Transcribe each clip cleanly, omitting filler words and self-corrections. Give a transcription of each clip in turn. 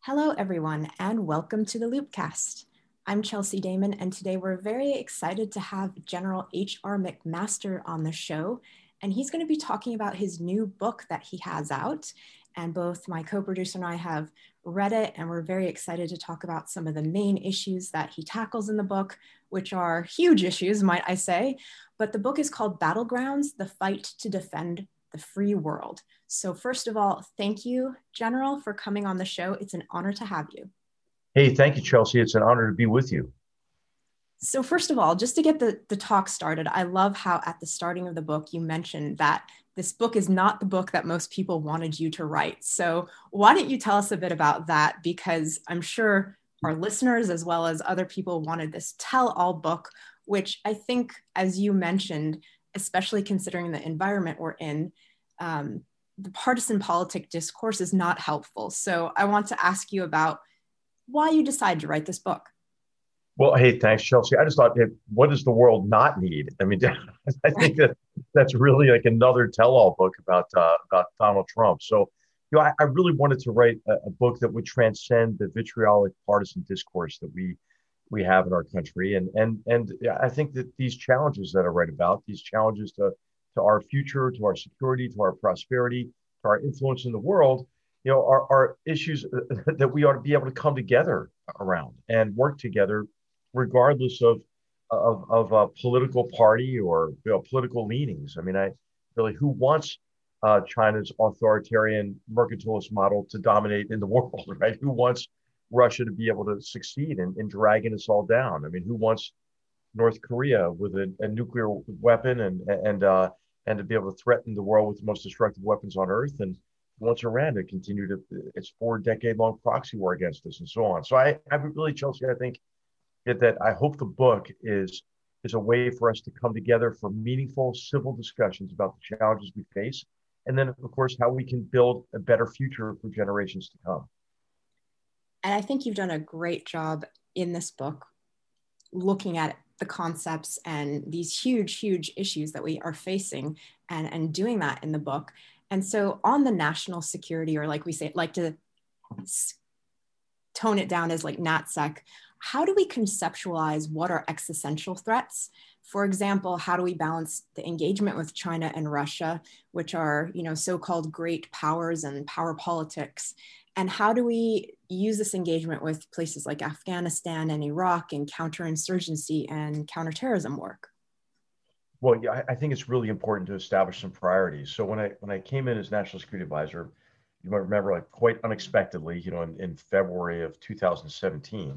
Hello, everyone, and welcome to the Loopcast. I'm Chelsea Damon, and today we're very excited to have General H.R. McMaster on the show, and he's going to be talking about his new book that he has out. And both my co-producer and I have read it, and we're very excited to talk about some of the main issues that he tackles in the book, which are huge issues, might I say. But the book is called Battlegrounds: The Fight to Defend the Free World. So first of all, thank you, General, for coming on the show. It's an honor to have you. Hey, thank you, Chelsea. It's an honor to be with you. So first of all, just to get the talk started, I love how at the starting of the book, you mentioned that this book is not the book that most people wanted you to write. So why don't you tell us a bit about that? Because I'm sure our listeners, as well as other people, wanted this tell-all book, which I think, as you mentioned, especially considering the environment we're in, the partisan politic discourse is not helpful. So I want to ask you about why you decided to write this book. Well, hey, thanks, Chelsea. I just thought, what does the world not need? I mean, I think that that's really like another tell-all book about Donald Trump. So, I really wanted to write a book that would transcend the vitriolic partisan discourse that we have in our country, and yeah, I think that these challenges that I write about, these challenges to our future, to our security, to our prosperity, to our influence in the world, are issues that we ought to be able to come together around and work together regardless of a political party or political leanings. I mean, I really who wants China's authoritarian mercantilist model to dominate in the world, right? Who wants Russia to be able to succeed in dragging us all down? I mean, who wants North Korea with a nuclear weapon and to be able to threaten the world with the most destructive weapons on earth, and wants Iran to continue its 4 decade long proxy war against us, and so on. So I really, Chelsea, I think that I hope the book is a way for us to come together for meaningful civil discussions about the challenges we face, and then of course how we can build a better future for generations to come. And I think you've done a great job in this book looking at the concepts and these huge, huge issues that we are facing and doing that in the book. And so on the national security, or like we say, like to tone it down as like NatSec, how do we conceptualize what are existential threats? For example, how do we balance the engagement with China and Russia, which are, so-called great powers and power politics? And how do we use this engagement with places like Afghanistan and Iraq and counterinsurgency and counterterrorism work? Well, yeah, I think it's really important to establish some priorities. So when I came in as National Security Advisor, you might remember, like quite unexpectedly, in February of 2017,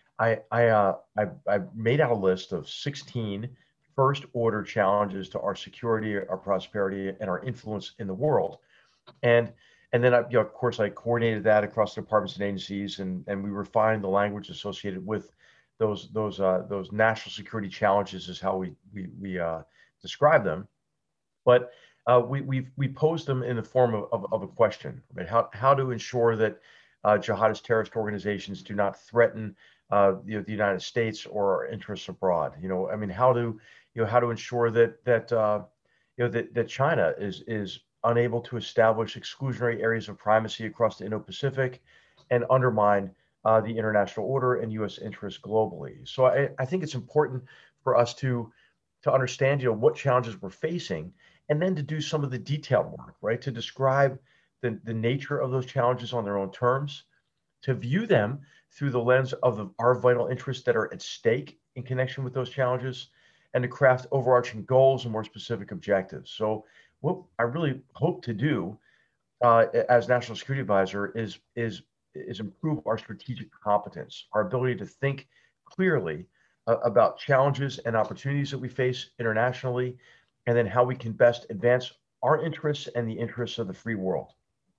I made out a list of 16 first order challenges to our security, our prosperity, and our influence in the world. And and then of course, I coordinated that across departments and agencies, and we refined the language associated with those national security challenges, is how we describe them. But we posed them in the form of a question, right? How to ensure that jihadist terrorist organizations do not threaten the United States or our interests abroad. I mean, how to ensure that China is unable to establish exclusionary areas of primacy across the Indo-Pacific and undermine the international order and U.S. interests globally. So I think it's important for us to understand, what challenges we're facing, and then to do some of the detailed work, right? To describe the nature of those challenges on their own terms, to view them through the lens of our vital interests that are at stake in connection with those challenges, and to craft overarching goals and more specific objectives. So what I really hope to do as National Security Advisor is improve our strategic competence, our ability to think clearly about challenges and opportunities that we face internationally, and then how we can best advance our interests and the interests of the free world.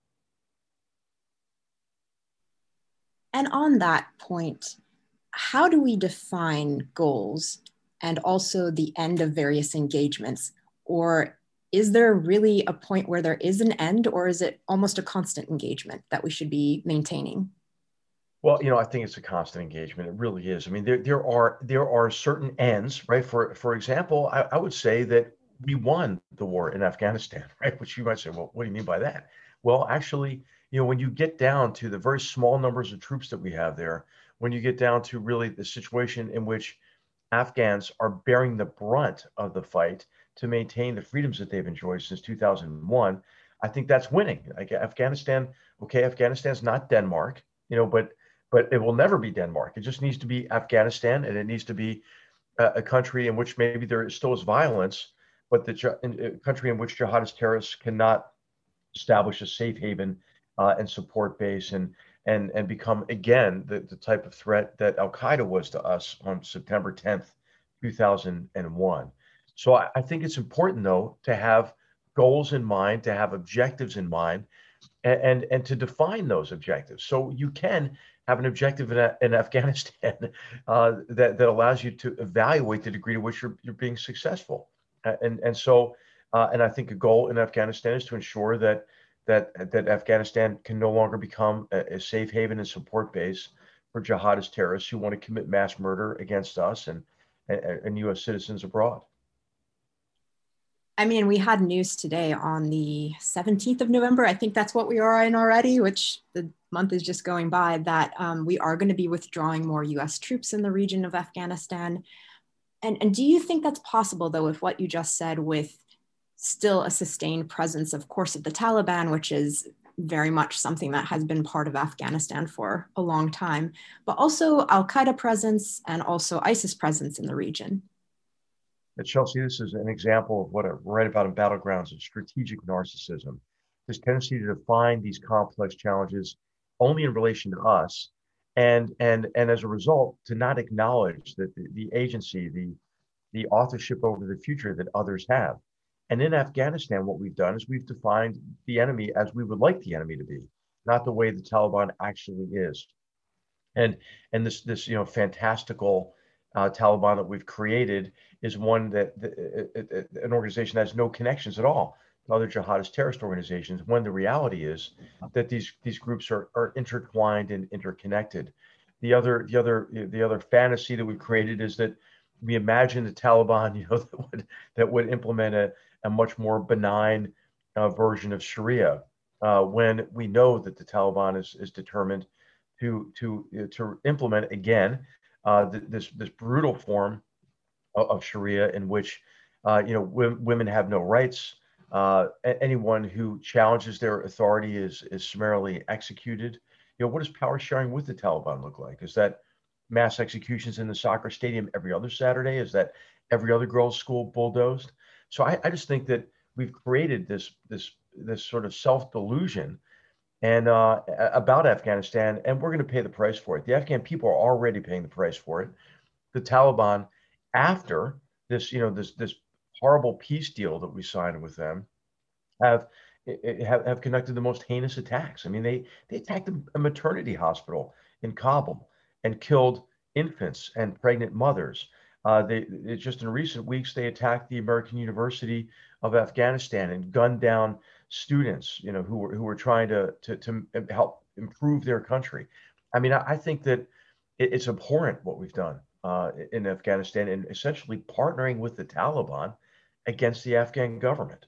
And on that point, how do we define goals and also the end of various engagements? Or is there really a point where there is an end, or is it almost a constant engagement that we should be maintaining? Well, I think it's a constant engagement. It really is. I mean, there are certain ends, right? For example, I would say that we won the war in Afghanistan, right? Which you might say, well, what do you mean by that? Well, actually, when you get down to the very small numbers of troops that we have there, when you get down to really the situation in which Afghans are bearing the brunt of the fight to maintain the freedoms that they've enjoyed since 2001, I think that's winning. Like Afghanistan, okay, Afghanistan's not Denmark, but it will never be Denmark. It just needs to be Afghanistan, and it needs to be a country in which maybe there still is violence, but a country in which jihadist terrorists cannot establish a safe haven and support base and become again the type of threat that Al Qaeda was to us on September 10th, 2001. So I think it's important though to have goals in mind, to have objectives in mind, and to define those objectives. So you can have an objective in Afghanistan that allows you to evaluate the degree to which you're being successful. And I think a goal in Afghanistan is to ensure that Afghanistan can no longer become a safe haven and support base for jihadist terrorists who want to commit mass murder against us and U.S. citizens abroad. I mean, we had news today on the 17th of November. I think that's what we are in already, which the month is just going by, that we are going to be withdrawing more US troops in the region of Afghanistan. And do you think that's possible, though, with what you just said, with still a sustained presence, of course, of the Taliban, which is very much something that has been part of Afghanistan for a long time, but also Al-Qaeda presence and also ISIS presence in the region? But Chelsea, this is an example of what I write about in Battlegrounds of strategic narcissism. This tendency to define these complex challenges only in relation to us, and as a result, to not acknowledge that the agency, the authorship over the future that others have. And in Afghanistan, what we've done is we've defined the enemy as we would like the enemy to be, not the way the Taliban actually is. And this fantastical Taliban that we've created is one that an organization that has no connections at all to other jihadist terrorist organizations. When the reality is that these groups are intertwined and interconnected. The other fantasy that we've created is that we imagine the Taliban, that would implement a much more benign version of Sharia, when we know that the Taliban is determined to implement again this brutal form of Sharia in which women have no rights. Anyone who challenges their authority is summarily executed. What does power sharing with the Taliban look like? Is that mass executions in the soccer stadium every other Saturday? Is that every other girls' school bulldozed? So I just think that we've created this sort of self delusion and about Afghanistan, and we're going to pay the price for it. The Afghan people are already paying the price for it. The Taliban, after this horrible peace deal that we signed with them, have have conducted the most heinous attacks. I mean, they attacked a maternity hospital in Kabul and killed infants and pregnant mothers. They just in recent weeks they attacked the American University of Afghanistan and gunned down students, who were trying to help improve their country. I mean, I think that it's abhorrent what we've done in Afghanistan and essentially partnering with the Taliban against the Afghan government.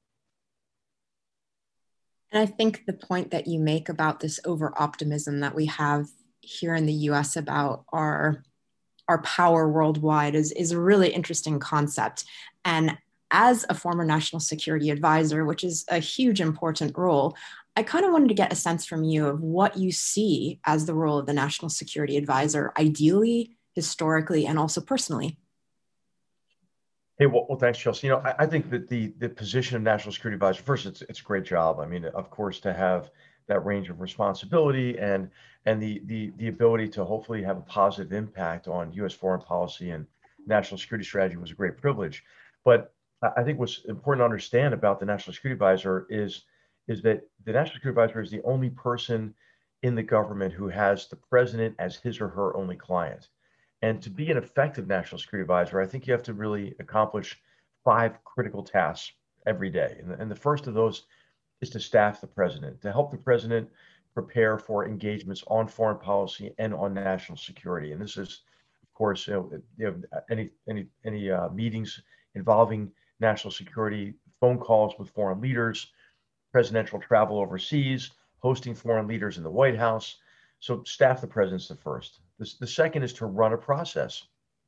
And I think the point that you make about this over optimism that we have here in the US about our power worldwide is a really interesting concept. And as a former national security advisor, which is a huge important role, I kind of wanted to get a sense from you of what you see as the role of the national security advisor, ideally, historically, and also personally. Hey, well, thanks, Chelsea. I think that the position of national security advisor, first, it's a great job. I mean, of course, to have that range of responsibility and the ability to hopefully have a positive impact on U.S. foreign policy and national security strategy was a great privilege. But I think what's important to understand about the national security advisor is that the national security advisor is the only person in the government who has the president as his or her only client. And to be an effective national security advisor, I think you have to really accomplish 5 critical tasks every day. And the first of those is to staff the president, to help the president prepare for engagements on foreign policy and on national security. And this is, of course, any meetings involving national security, phone calls with foreign leaders, presidential travel overseas, hosting foreign leaders in the White House. So staff the president's the first. The second is to run a process,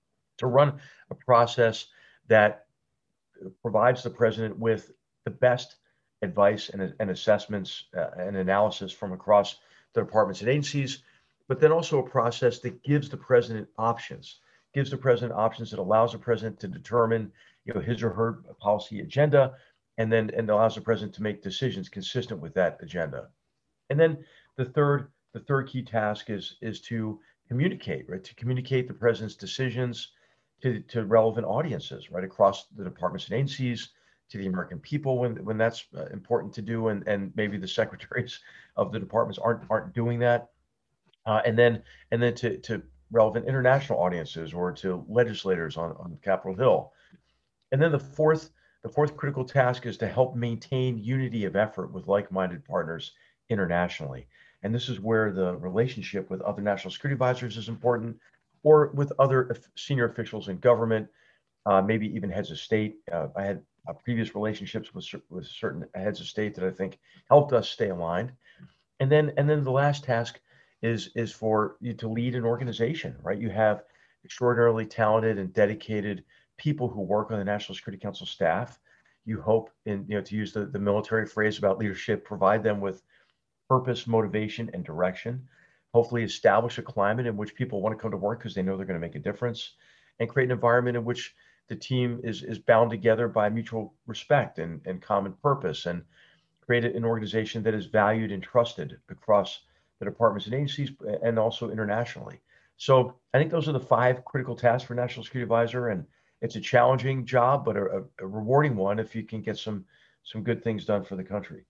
that provides the president with the best advice and assessments and analysis from across the departments and agencies, but then also a process that gives the president options, that allows the president to determine, his or her policy agenda, and allows the president to make decisions consistent with that agenda. And then the third key task is to communicate, right? To communicate the president's decisions to relevant audiences, right, across the departments and agencies, to the American people when that's important to do, and maybe the secretaries of the departments aren't doing that, and then to relevant international audiences or to legislators on Capitol Hill. And then the fourth critical task is to help maintain unity of effort with like-minded partners internationally. And this is where the relationship with other national security advisors is important, or with other senior officials in government, maybe even heads of state. I had previous relationships with certain heads of state that I think helped us stay aligned. And then the last task is for you to lead an organization, right? You have extraordinarily talented and dedicated people who work on the National Security Council staff. You hope, to use the military phrase about leadership, provide them with purpose, motivation, and direction. Hopefully establish a climate in which people want to come to work because they know they're going to make a difference, and create an environment in which the team is bound together by mutual respect and common purpose, and create an organization that is valued and trusted across the departments and agencies and also internationally. So I think those are the five critical tasks for National Security Advisor, and it's a challenging job, but a rewarding one if you can get some good things done for the country.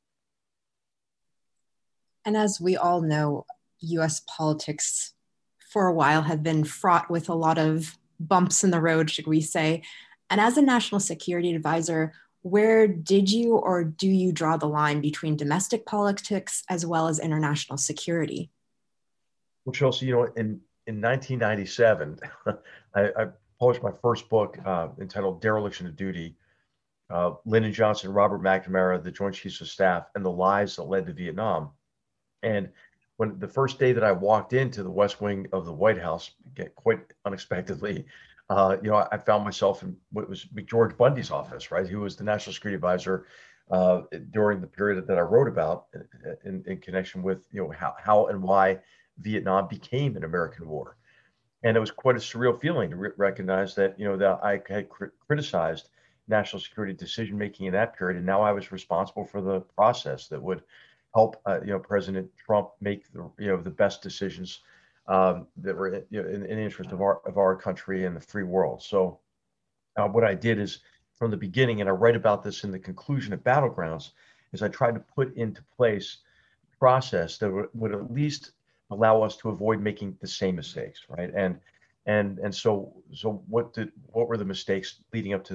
And as we all know, US politics for a while have been fraught with a lot of bumps in the road, should we say. And as a national security advisor, where did you or do you draw the line between domestic politics as well as international security? Well, Chelsea, in 1997, I published my first book entitled Dereliction of Duty, Lyndon Johnson, Robert McNamara, the Joint Chiefs of Staff, and the Lies That Led to Vietnam. And when the first day that I walked into the West Wing of the White House, quite unexpectedly, I found myself in what was George Bundy's office, right? Who was the National Security Advisor during the period that I wrote about in connection with, how and why Vietnam became an American war. And it was quite a surreal feeling to recognize that, that I had criticized national security decision making in that period, and now I was responsible for the process that would help, President Trump make the best decisions that were in the interest of our country and the free world. So what I did is, from the beginning, and I write about this in the conclusion of Battlegrounds, is I tried to put into place a process that would at least allow us to avoid making the same mistakes, right? And so what were the mistakes leading up to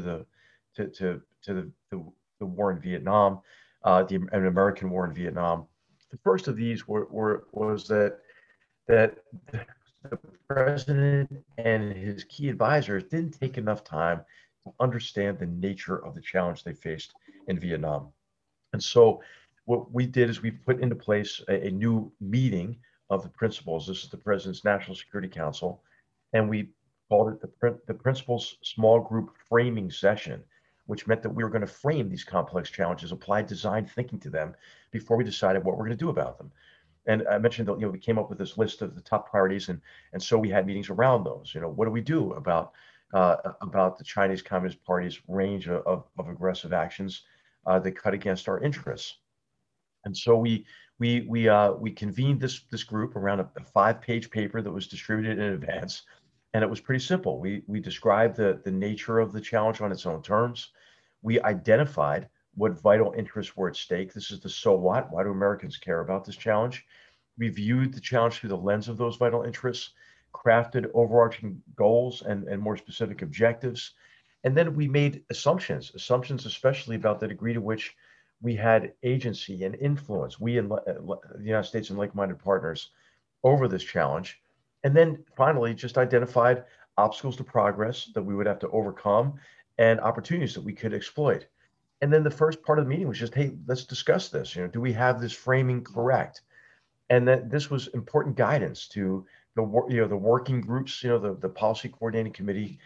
the war in Vietnam, an American war in Vietnam? The first of these was that the president and his key advisors didn't take enough time to understand the nature of the challenge they faced in Vietnam. And so what we did is we put into place a new meeting of the principals. This is the President's National Security Council, and we called it the Principals Small Group Framing Session, which meant that we were going to frame these complex challenges, apply design thinking to them before we decided what we're going to do about them. And I mentioned that, we came up with this list of the top priorities, and so we had meetings around those. What do we do about the Chinese Communist Party's range of aggressive actions that cut against our interests? And so we convened this group around a 5-page paper that was distributed in advance, and it was pretty simple. We described the nature of the challenge on its own terms. We identified what vital interests were at stake. This is the so what. Why do Americans care about this challenge? We viewed the challenge through the lens of those vital interests, crafted overarching goals and more specific objectives. And then we made assumptions especially about the degree to which we had agency and influence, we in the United States and like-minded partners, over this challenge. And then finally, just identified obstacles to progress that we would have to overcome and opportunities that we could exploit. And then the first part of the meeting was just, hey, let's discuss this. Do we have this framing correct? And that this was important guidance to the working groups, the policy coordinating committee,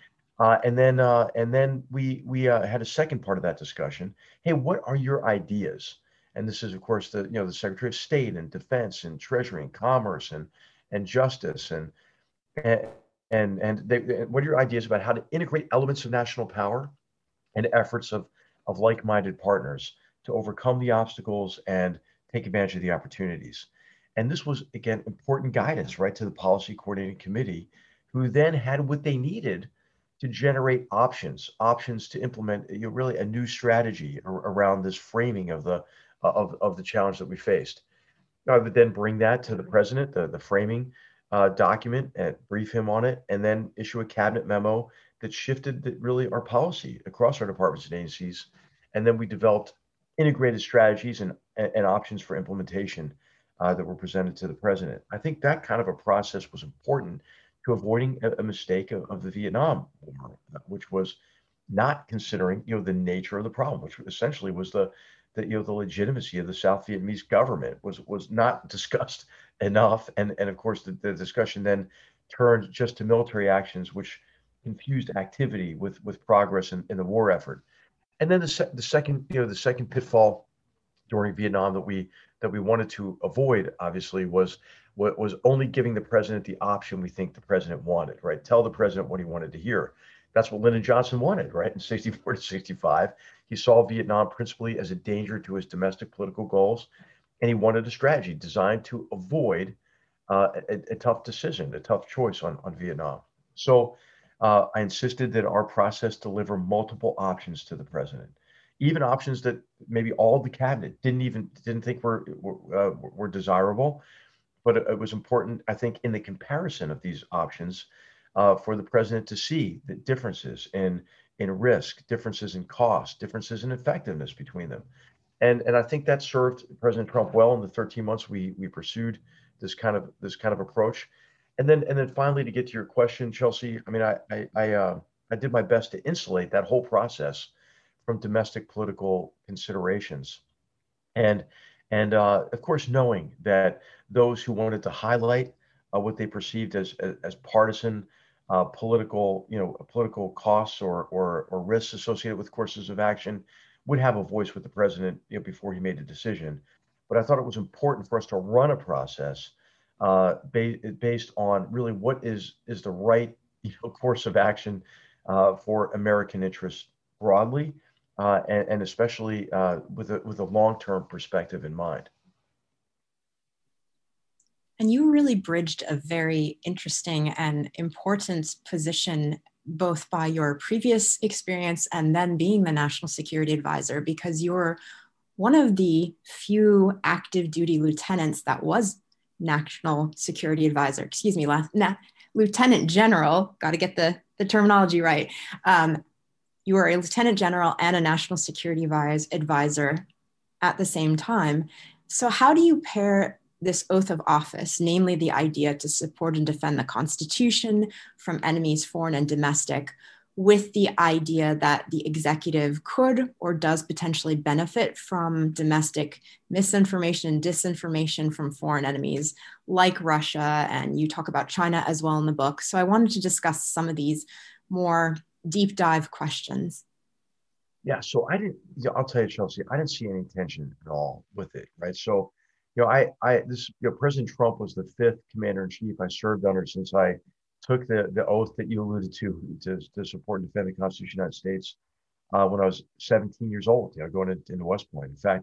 and then we had a second part of that discussion. Hey, what are your ideas? And this is, of course, the Secretary of State and Defense and Treasury and Commerce and Justice and what are your ideas about how to integrate elements of national power and efforts of like-minded partners to overcome the obstacles and take advantage of the opportunities. And this was, again, important guidance, right, to the policy coordinating committee, who then had what they needed to generate options to implement really a new strategy around this framing of the challenge that we faced. I would then bring that to the president, the framing document, and brief him on it, and then issue a cabinet memo that shifted really our policy across our departments and agencies. And then we developed integrated strategies and options for implementation that were presented to the president. I think that kind of a process was important to avoiding a mistake of the Vietnam War, which was not considering the nature of the problem, which essentially was the legitimacy of the South Vietnamese government was not discussed enough, and of course the discussion then turned just to military actions, which confused activity with progress in the war effort. And then the second pitfall during Vietnam that we wanted to avoid, obviously, was only giving the president the option we think the president wanted, right? Tell the president what he wanted to hear. That's what Lyndon Johnson wanted, right? In 64 to 65, he saw Vietnam principally as a danger to his domestic political goals, and he wanted a strategy designed to avoid a tough decision, a tough choice on Vietnam. So I insisted that our process deliver multiple options to the president, even options that maybe all of the cabinet didn't think were desirable. But it was important, I think, in the comparison of these options, for the president to see the differences in risk, differences in cost, differences in effectiveness between them. And I think that served President Trump well in the 13 months we pursued this kind of approach. And then finally, to get to your question, Chelsea, I mean, I did my best to insulate that whole process from domestic political considerations. And of course, knowing that those who wanted to highlight what they perceived as partisan political costs or risks associated with courses of action would have a voice with the president before he made a decision. But I thought it was important for us to run a process based on really what is the right course of action for American interests broadly, and especially with a long-term perspective in mind. And you really bridged a very interesting and important position, both by your previous experience and then being the National Security Advisor, because you're one of the few active duty lieutenants that was National Security Advisor, Lieutenant General, got to get the terminology right. You were a Lieutenant General and a National Security Advisor at the same time. So how do you pair this oath of office, namely the idea to support and defend the Constitution from enemies, foreign and domestic, with the idea that the executive could or does potentially benefit from domestic misinformation and disinformation from foreign enemies like Russia, and you talk about China as well in the book. So I wanted to discuss some of these more deep dive questions. Yeah, so I'll tell you, Chelsea, I didn't see any tension at all with it, right? So, President Trump was the fifth commander in chief I served under since I took the oath that you alluded to support and defend the Constitution of the United States when I was 17 years old, going into West Point. In fact,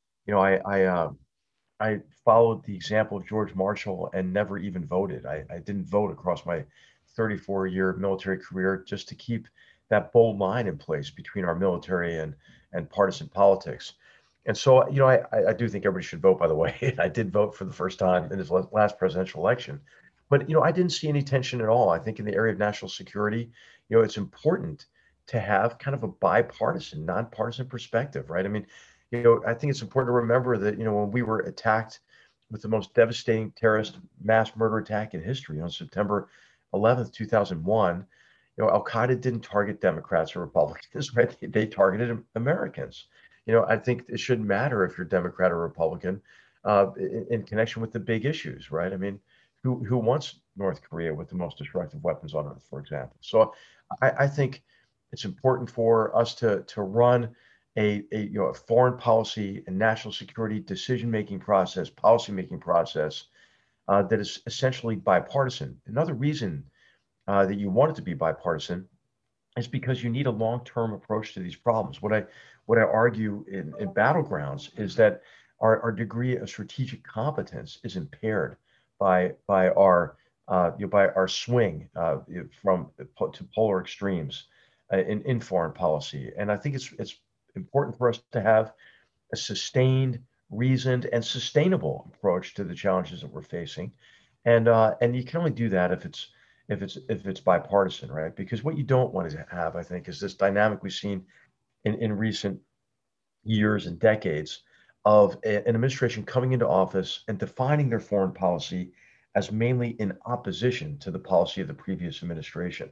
I followed the example of George Marshall and never even voted. I didn't vote across my 34-year military career just to keep that bold line in place between our military and partisan politics. And so, I do think everybody should vote, by the way. I did vote for the first time in his last presidential election. But, I didn't see any tension at all. I think in the area of national security, it's important to have kind of a bipartisan, nonpartisan perspective, right? I mean, I think it's important to remember that, when we were attacked with the most devastating terrorist mass murder attack in history on September 11th, 2001, Al Qaeda didn't target Democrats or Republicans, right? They targeted Americans. I think it shouldn't matter if you're Democrat or Republican in connection with the big issues, right? I mean, who wants North Korea with the most destructive weapons on earth, for example? So I think it's important for us to run a foreign policy and national security decision-making process, policy-making process that is essentially bipartisan. Another reason that you want it to be bipartisan is because you need a long-term approach to these problems. What I argue in battlegrounds is that our degree of strategic competence is impaired by our by our swing from to polar extremes in foreign policy. And I think it's important for us to have a sustained, reasoned, and sustainable approach to the challenges that we're facing. And you can only do that if it's bipartisan, right? Because what you don't want to have, I think, is this dynamic we've seen in recent years and decades of an administration coming into office and defining their foreign policy as mainly in opposition to the policy of the previous administration.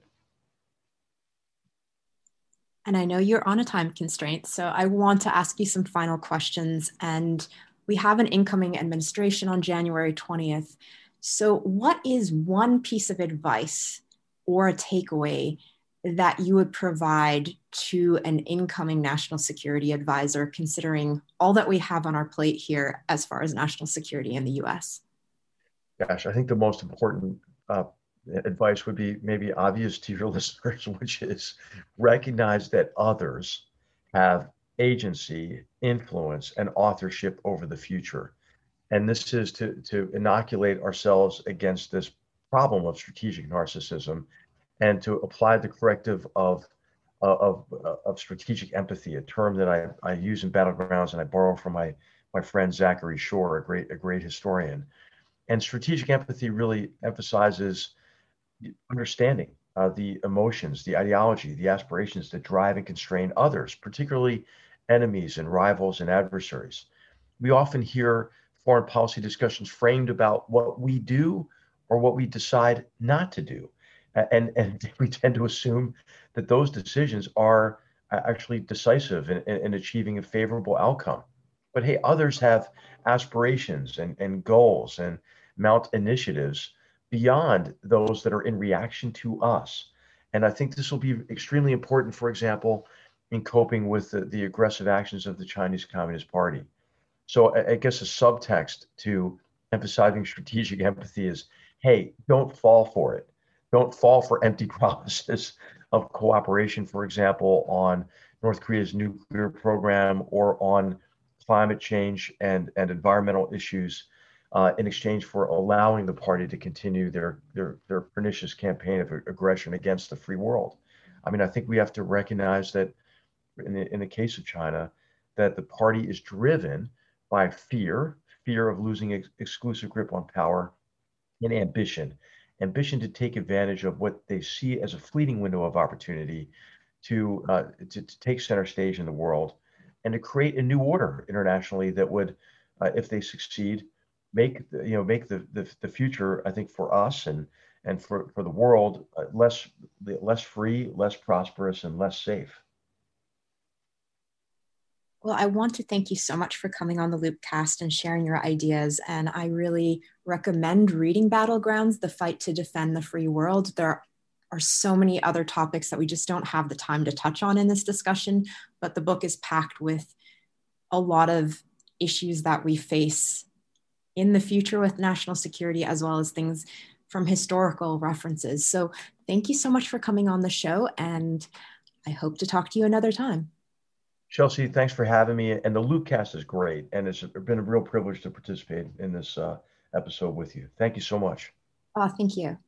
And I know you're on a time constraint, so I want to ask you some final questions. And we have an incoming administration on January 20th. So, what is one piece of advice or a takeaway that you would provide to an incoming national security advisor, considering all that we have on our plate here as far as national security in the US? Gosh, I think the most important advice would be maybe obvious to your listeners, which is recognize that others have agency, influence, and authorship over the future. And this is to inoculate ourselves against this problem of strategic narcissism and to apply the corrective of strategic empathy, a term that I use in battlegrounds and I borrow from my friend Zachary Shore, a great historian. And strategic empathy really emphasizes understanding the emotions, the ideology, the aspirations that drive and constrain others, particularly enemies and rivals and adversaries. We often hear foreign policy discussions framed about what we do or what we decide not to do. And we tend to assume that those decisions are actually decisive in achieving a favorable outcome. But hey, others have aspirations and goals and mount initiatives beyond those that are in reaction to us. And I think this will be extremely important, for example, in coping with the aggressive actions of the Chinese Communist Party. So I guess a subtext to emphasizing strategic empathy is, hey, don't fall for it. Don't fall for empty promises of cooperation, for example, on North Korea's nuclear program or on climate change and environmental issues in exchange for allowing the party to continue their pernicious campaign of aggression against the free world. I mean, I think we have to recognize that in the case of China, that the party is driven by fear of losing exclusive grip on power, and ambition to take advantage of what they see as a fleeting window of opportunity to take center stage in the world and to create a new order internationally that would, if they succeed, make the future, I think, for us and for the world less free, less prosperous, and less safe. Well, I want to thank you so much for coming on the Loopcast and sharing your ideas. And I really recommend reading Battlegrounds, The Fight to Defend the Free World. There are so many other topics that we just don't have the time to touch on in this discussion, but the book is packed with a lot of issues that we face in the future with national security, as well as things from historical references. So thank you so much for coming on the show, and I hope to talk to you another time. Chelsea, thanks for having me. And the Loopcast is great. And it's been a real privilege to participate in this episode with you. Thank you so much. Oh, thank you.